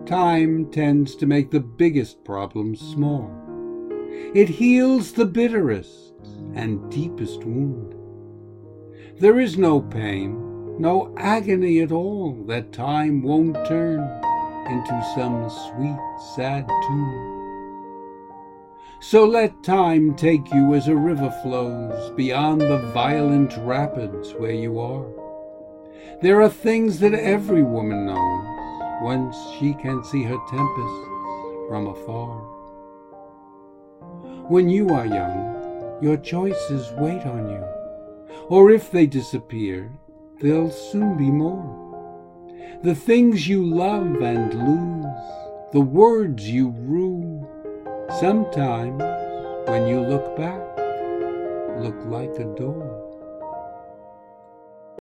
Time tends to make the biggest problems small. It heals the bitterest and deepest wound. There is no pain, no agony at all that time won't turn into some sweet, sad tune. So let time take you as a river flows beyond the violent rapids where you are. There are things that every woman knows once she can see her tempests from afar. When you are young, your choices wait on you, or if they disappear, there'll soon be more. The things you love and lose, the words you rue, sometimes when you look back, look like a door.